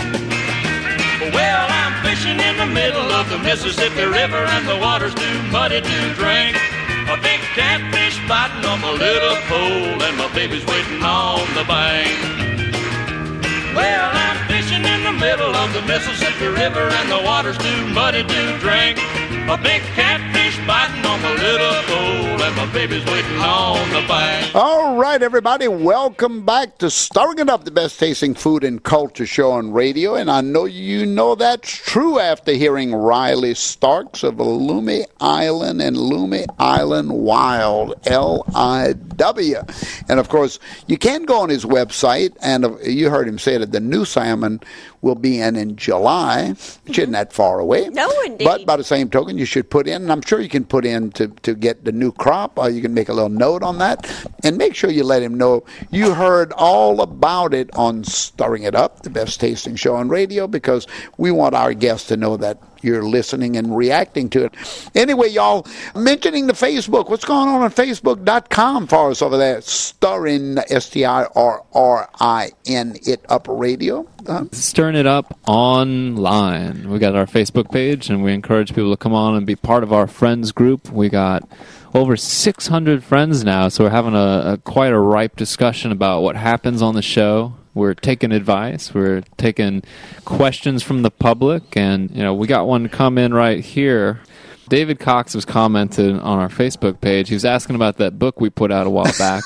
Well, I'm fishing in the middle of the Mississippi River and the water's too muddy to drink. A big catfish biting on my little pole, and my baby's waiting on the bank. Well, I'm fishing in the middle of the Mississippi River and the water's too muddy to drink. A big catfish biting on my little pole, and my baby's waiting on the bank. All right, everybody, welcome back to Stirring It Up, the best tasting food and culture show on radio. And I know you know that's true after hearing Riley Starks of Lumi Island and Lumi Island Wild, L-I-W. And, of course, you can go on his website, and you heard him say that the new salmon will be in July, which isn't that far away. No, indeed. But by the same token, you should put in, and I'm sure you can put in to get the new crop, or you can make a little note on that, and make sure you let him know you heard all about it on Stirring It Up, the best tasting show on radio, because we want our guests to know that you're listening and reacting to it. Anyway, y'all, mentioning the Facebook, what's going on Facebook.com for us over there? Stirring, S-T-I-R-R-I-N, It Up Radio. Stirring It Up online. We got our Facebook page, and we encourage people to come on and be part of our friends group. We got over 600 friends now, so we're having quite a ripe discussion about what happens on the show. We're taking advice. We're taking questions from the public, and we got one come in right here. David Cox was commenting on our Facebook page. He was asking about that book we put out a while back.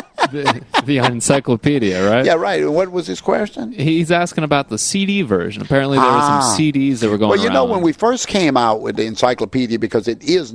The encyclopedia, right? Yeah, right. And what was his question? He's asking about the CD version. Apparently there were some CDs that were going around. Well, you know, when we first came out with the encyclopedia, because it is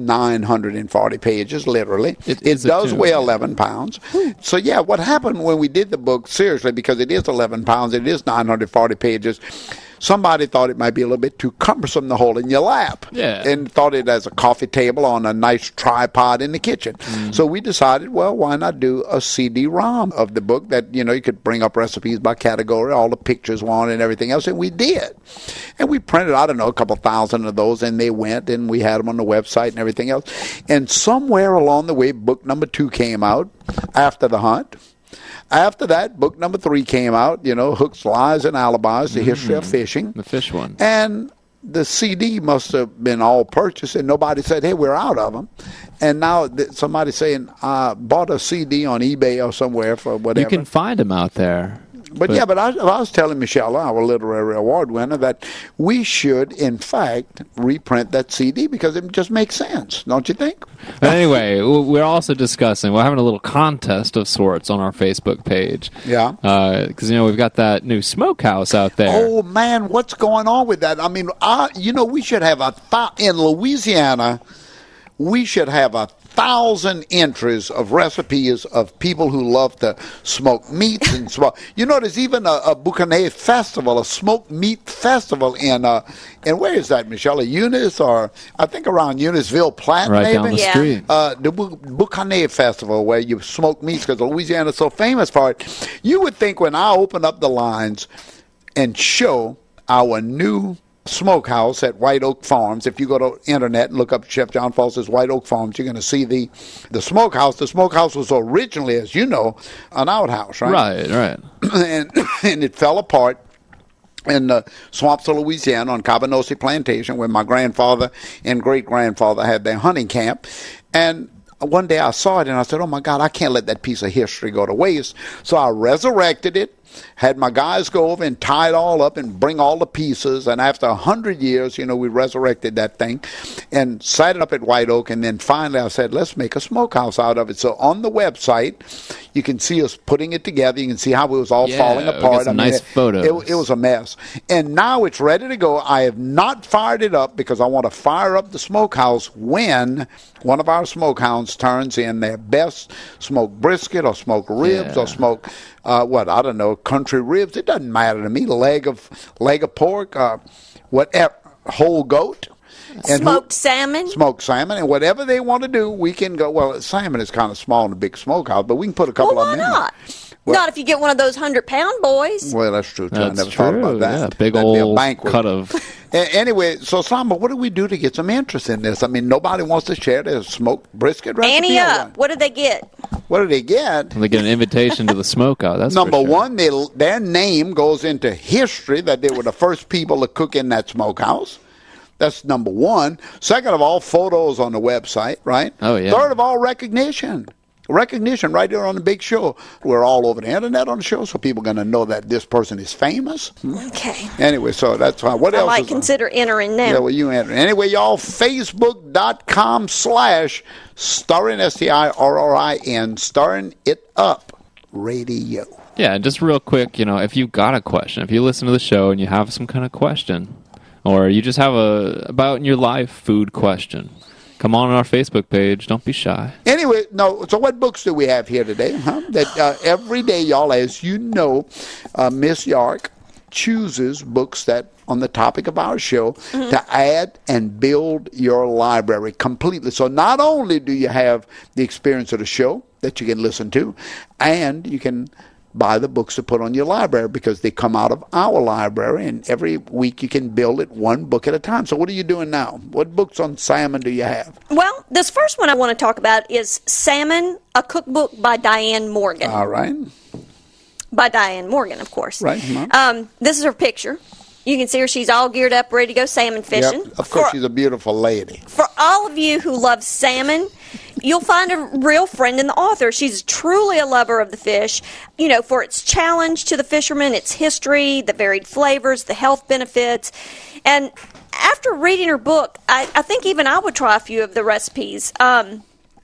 940 pages, literally, it does weigh 11 pounds. So, yeah, what happened when we did the book, seriously, because it is 11 pounds, it is 940 pages, somebody thought it might be a little bit too cumbersome to hold in your lap. Yeah. And thought it as a coffee table on a nice tripod in the kitchen. So we decided, well, why not do a CD-ROM of the book that, you could bring up recipes by category, all the pictures on and everything else, and we did. And we printed, I don't know, a couple thousand of those, and they went, and we had them on the website and everything else. And somewhere along the way, book number 2 came out, After the Hunt. After that, book number 3 came out, Hooks, Lies, and Alibis, The History of Fishing. The fish one. And the CD must have been all purchased, and nobody said, hey, we're out of them. And now somebody saying, I bought a CD on eBay or somewhere for whatever. You can find them out there. But I was telling Michelle, our literary award winner, that we should, in fact, reprint that CD because it just makes sense, don't you think? Anyway, we're also discussing, we're having a little contest of sorts on our Facebook page. Yeah. Because, we've got that new smokehouse out there. Oh, man, what's going on with that? I mean, we should have in Louisiana, we should have 1,000 entries of recipes of people who love to smoke meats and smoke. There's even a Boucanet festival, a smoked meat festival in where is that, Michelle? Eunice, or I think around Uniceville, Platte, right maybe? Down the street. The Boucanet festival, where you smoke meats because Louisiana is so famous for it. You would think when I open up the lines and show our new smokehouse at White Oak Farms. If you go to internet and look up Chef John Foster's White Oak Farms, you're going to see the smokehouse. The smokehouse was originally, as you know, an outhouse, right? Right. And it fell apart in the swamps of Louisiana on Cabanossi Plantation, where my grandfather and great-grandfather had their hunting camp. And one day I saw it and I said, oh my God, I can't let that piece of history go to waste. So I resurrected it, had my guys go over and tie it all up and bring all the pieces. And after 100 years, we resurrected that thing and set it up at White Oak. And then finally I said, let's make a smokehouse out of it. So on the website, you can see us putting it together. You can see how it was all falling apart. Nice photos. It was a mess. And now it's ready to go. I have not fired it up because I want to fire up the smokehouse when one of our smokehounds turns in their best smoked brisket or smoked ribs or smoked, country ribs. It doesn't matter to me. Leg of pork, whatever, whole goat. And smoked salmon. Smoked salmon. And whatever they want to do, we can go. Well, salmon is kind of small in a big smokehouse, but we can put a couple of them in. Why not? Well, not if you get one of those 100-pound boys. Well, that's true, too. I never true. thought about that. Yeah, big old cut of... Anyway, so, Samba, what do we do to get some interest in this? I mean, nobody wants to share their smoked brisket recipe. Annie up. What did they get? What do they get? They get an invitation to the smokeout. That's Number for sure. one, their name goes into history that they were the first people to cook in that smokehouse. That's number one. Second of all, photos on the website, right? Oh, yeah. Third of all, recognition. Recognition right there on the big show. We're all over the internet on the show, so people are going to know that this person is famous. Okay. Anyway, so that's fine. What else? I might consider entering now. Yeah, well, you enter. Anyway, y'all, Facebook.com/Stirring, STIRRIN, Stirring It Up Radio. Yeah, and just real quick, if you got a question, if you listen to the show and you have some kind of question, or you just have a about in your life food question, come on our Facebook page. Don't be shy. Anyway, so what books do we have here today? That every day, y'all, as you know, Miss York chooses books that on the topic of our show to add and build your library completely. So not only do you have the experience of the show that you can listen to, and you can buy the books to put on your library because they come out of our library, and every week you can build it one book at a time. So what are you doing now? What books on salmon do you have? Well, this first one I want to talk about is Salmon, a cookbook by Diane Morgan. All right. By Diane Morgan, of course. Right. This is her picture. You can see her. She's all geared up, ready to go salmon fishing. Yep. Of course, she's a beautiful lady. For all of you who love salmon, you'll find a real friend in the author. She's truly a lover of the fish, for its challenge to the fishermen, its history, the varied flavors, the health benefits. And after reading her book, I think even I would try a few of the recipes. And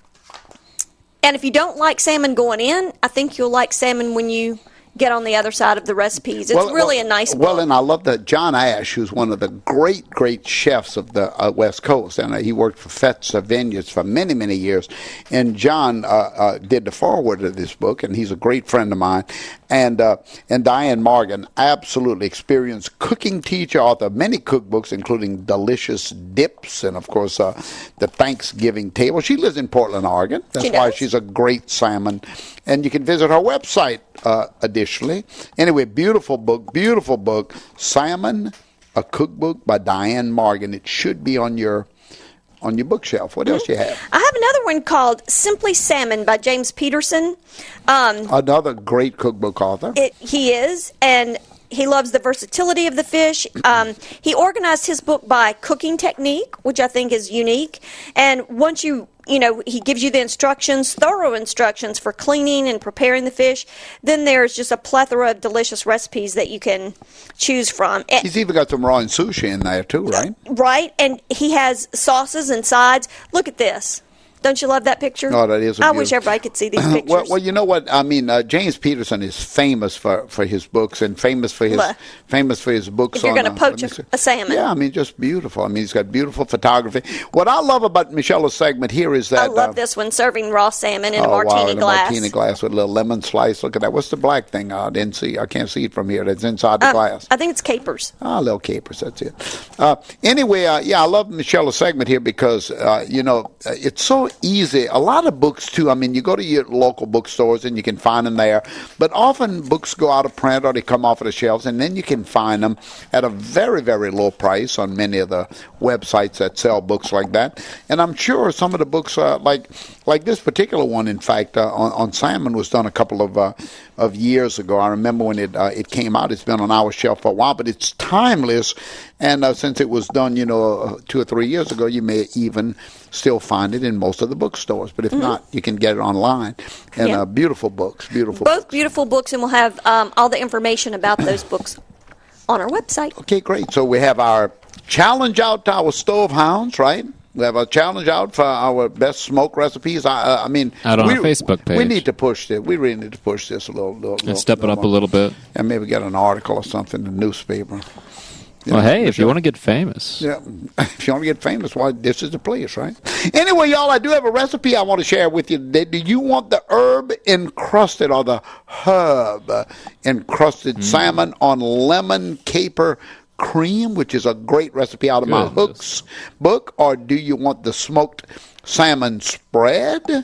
if you don't like salmon going in, I think you'll like salmon when you get on the other side of the recipes. It's really a nice book. Well, and I love that John Ash, who's one of the great chefs of the West Coast, and he worked for Fetzer Vineyards for many, many years. And John did the foreword of this book, and he's a great friend of mine. And Diane Morgan, absolutely experienced cooking teacher, author of many cookbooks, including Delicious Dips and, of course, the Thanksgiving Table. She lives in Portland, Oregon. That's why she's a great salmon. And you can visit her website additionally. Anyway, beautiful book, Salmon, a cookbook by Diane Morgan. It should be on your bookshelf. What else you have? I have another one called Simply Salmon by James Peterson. Another great cookbook author. He is, and he loves the versatility of the fish. He organized his book by cooking technique, which I think is unique. And once he gives you the instructions, thorough instructions for cleaning and preparing the fish. Then there's just a plethora of delicious recipes that you can choose from. He's even got some raw and sushi in there too, right? Right, and he has sauces and sides. Look at this. Don't you love that picture? Oh, that is I wish everybody could see these pictures. Well, you know what? I mean, James Peterson is famous for his books and famous for his books. If you're going to poach a salmon. Yeah, I mean, just beautiful. I mean, he's got beautiful photography. What I love about Michelle's segment here is that... I love this one, serving raw salmon in a martini glass. A martini glass with a little lemon slice. Look at that. What's the black thing? I didn't see. I can't see it from here. That's inside the glass. I think it's capers. Little capers. That's it. Anyway, I love Michelle's segment here because, it's so easy. A lot of books, too. I mean, you go to your local bookstores and you can find them there. But often books go out of print or they come off of the shelves, and then you can find them at a very, very low price on many of the websites that sell books like that. And I'm sure some of the books, like this particular one, in fact, on salmon was done a couple of years ago. I remember when it came out. It's been on our shelf for a while, but it's timeless. And since it was done, 2 or 3 years ago, you may even still find it in most of the bookstores. But if not, you can get it online. And beautiful books, Both beautiful books, and we'll have all the information about those books on our website. Okay, great. So we have our challenge out to our stove hounds, right? We have a challenge out for our best smoke recipes. I mean, out on our Facebook page. We need to push this. We really need to push this a little and step it up a little bit. And maybe get an article or something in the newspaper. Well, hey, if you want to get famous. Yeah, if you want to get famous, well, this is the place, right? Anyway, y'all, I do have a recipe I want to share with you today. Do you want the herb encrusted or the herb encrusted salmon on lemon caper cream, which is a great recipe out of my Hooks book? Or do you want the smoked salmon spread?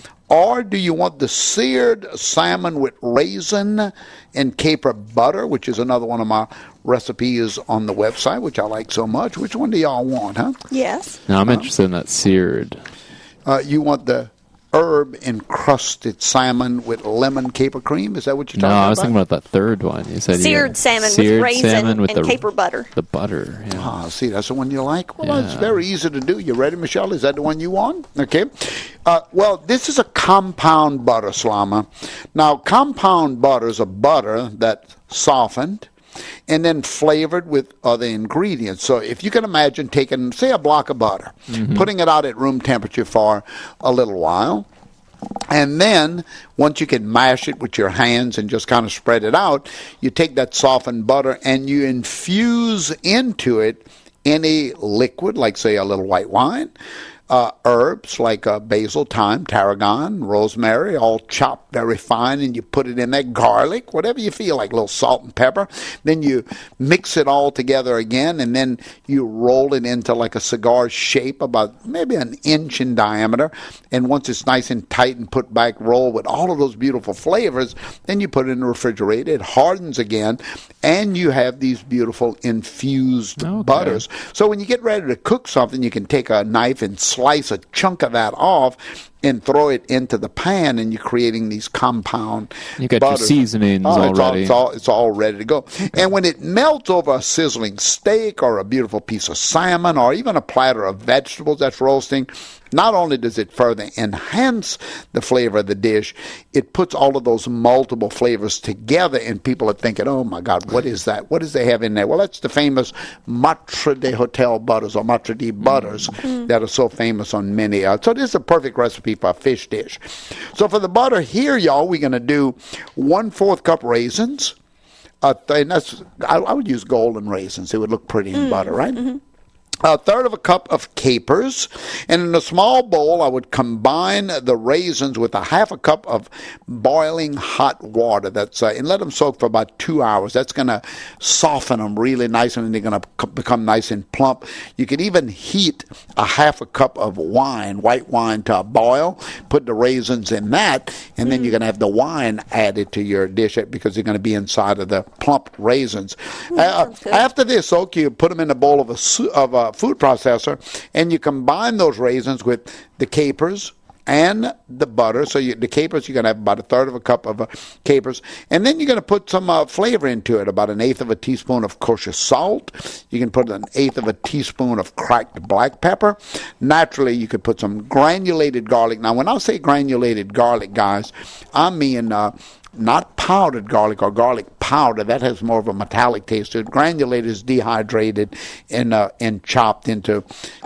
Or do you want the seared salmon with raisin and caper butter, which is another one of my recipes on the website, which I like so much? Which one do y'all want, huh? Yes. No, I'm interested in that seared. You want the herb-encrusted salmon with lemon caper cream? Is that what you're talking about? No, I was thinking about that third one. You said seared salmon with raisin and caper butter. The butter, yeah. See, that's the one you like? Well, it's very easy to do. You ready, Michelle? Is that the one you want? Okay. Well, this is a compound butter, Slama. Now, compound butter is a butter that's softened and then flavored with other ingredients. So if you can imagine taking, say, a block of butter, putting it out at room temperature for a little while, and then once you can mash it with your hands and just kind of spread it out, you take that softened butter and you infuse into it any liquid, like, say, a little white wine, herbs like basil, thyme, tarragon, rosemary, all chopped very fine, and you put it in there, garlic, whatever you feel like, a little salt and pepper. Then you mix it all together again, and then you roll it into like a cigar shape, about maybe an inch in diameter. And once it's nice and tight and put back, roll with all of those beautiful flavors, then you put it in the refrigerator. It hardens again, and you have these beautiful infused butters. So when you get ready to cook something, you can take a knife and slice a chunk of that off and throw it into the pan, and you're creating these compound You got your butters. seasonings already. It's all ready to go. And when it melts over a sizzling steak or a beautiful piece of salmon or even a platter of vegetables that's roasting, not only does it further enhance the flavor of the dish, it puts all of those multiple flavors together, and people are thinking, oh my God, what is that? What does they have in there? Well, that's the famous Maitre d'Hotel butters or Maitre d' butters that are so famous on many. So this is a perfect recipe for a fish dish. So for the butter here, y'all, we're going to do 1/4 cup raisins. And that's, I would use golden raisins. They would look pretty in butter, right? 1/3 cup of capers, and in a small bowl I would combine the raisins with 1/2 cup of boiling hot water. That's and let them soak for about 2 hours. That's going to soften them really nice, and they're going to become nice and plump. You could even heat 1/2 cup of wine, white wine, to a boil. Put the raisins in that, and then you're going to have the wine added to your dish because they're going to be inside of the plump raisins. After they soak, you put them in a bowl of a food processor, and you combine those raisins with the capers and the butter. So the capers, you're going to have about 1/3 cup of capers, and then you're going to put some flavor into it, about 1/8 teaspoon of kosher salt. You can put 1/8 teaspoon of cracked black pepper. Naturally, you could put some granulated garlic. Now, when I say granulated garlic, guys, I mean not powdered garlic or garlic powder. That has more of a metallic taste to it. Granulated is dehydrated and chopped into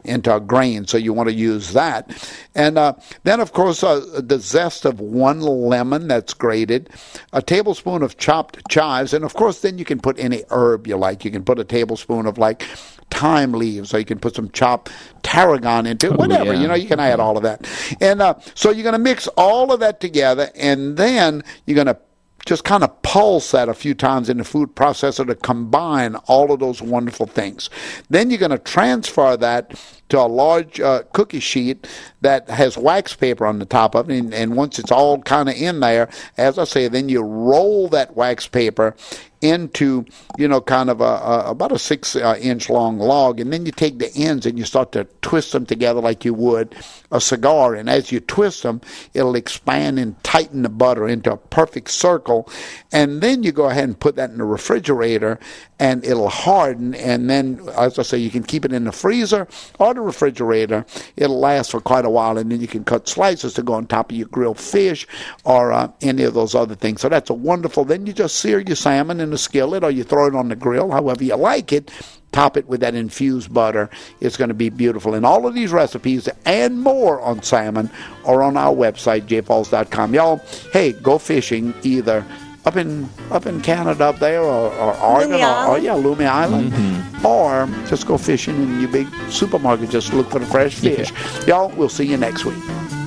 a grain, so you want to use that. And then, of course, the zest of 1 lemon that's grated, a tablespoon of chopped chives, and, of course, then you can put any herb you like. You can put a tablespoon of, like, thyme leaves, or you can put some chopped tarragon into it, whatever. Yeah. You can add all of that. And so you're going to mix all of that together, and then you're going to just kind of pulse that a few times in the food processor to combine all of those wonderful things. Then you're going to transfer that to a large cookie sheet that has wax paper on the top of it, and once it's all kind of in there, as I say, then you roll that wax paper into, kind of about a 6-inch long log, and then you take the ends and you start to twist them together like you would a cigar, and as you twist them, it'll expand and tighten the butter into a perfect circle, and then you go ahead and put that in the refrigerator, and it'll harden, and then, as I say, you can keep it in the freezer or the refrigerator. It'll last for quite a while, and then you can cut slices to go on top of your grilled fish or any of those other things. So that's a wonderful. Then you just sear your salmon in a skillet, or you throw it on the grill, however you like it. Top it with that infused butter. It's going to be beautiful. And all of these recipes and more on salmon are on our website, jfalls.com. Y'all, hey, go fishing either up in Canada up there or Oregon Loomy Island, or just go fishing in your big supermarket. Just look for the fresh fish. Y'all, we'll see you next week.